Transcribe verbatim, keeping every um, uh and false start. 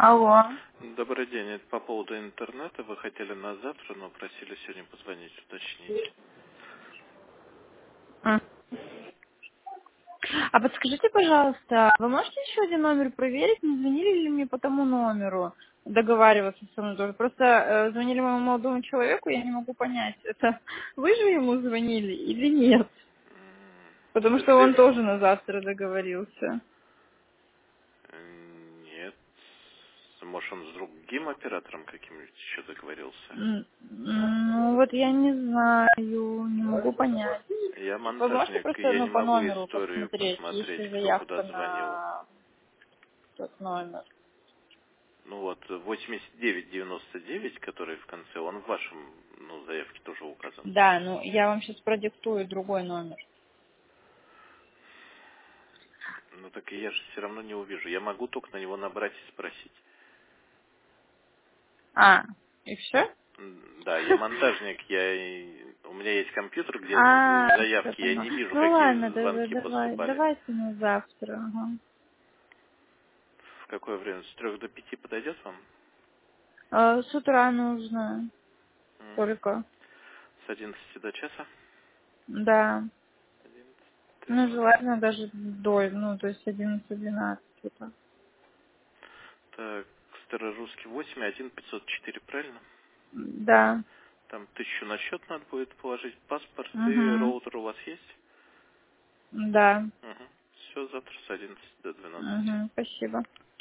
Алло. Добрый день. Это по поводу интернета. Вы хотели на завтра, но просили сегодня позвонить, уточнить. А А подскажите, пожалуйста, вы можете еще один номер проверить, не звонили ли мне по тому номеру договариваться со мной тоже? Просто э, звонили моему молодому человеку, я не могу понять, это вы же ему звонили или нет? Потому что он Если... тоже на завтра договорился. э, Нет. Может, он с другим оператором каким-нибудь еще договорился? М, Ну вот я не знаю, не могу понять. Я Вы можете монтажник, и просто я ну, не по могу номеру историю посмотреть, есть посмотреть, ли кто куда заявка звонил. на тот номер? Ну вот, восемьдесят девять девяносто девять, который в конце, он в вашем, ну, заявке тоже указан. Да, ну я вам сейчас продиктую другой номер. Ну так и я же все равно не увижу. Я могу только на него набрать и спросить. А, и все? М, Да, я монтажник, я и- у меня есть компьютер, где А, всё заявки, я поняла. не вижу, Ну ладно, какие тогда звонки давай, поступали. давайте на завтра. Ага. В какое время? С трех до пяти подойдет вам? А, с утра нужно Мгм. только. С одиннадцати до часа? Да. Ну, Так, желательно даже до, ну, то есть одиннадцать-двенадцать. Типа. так, Старорусский восемь, один пятьсот четыре, правильно? Да. Там тысячу на счет надо будет положить, паспорт и Угу. роутер у вас есть? Да. Угу. Все, завтра с одиннадцати до двенадцати. Угу. Спасибо.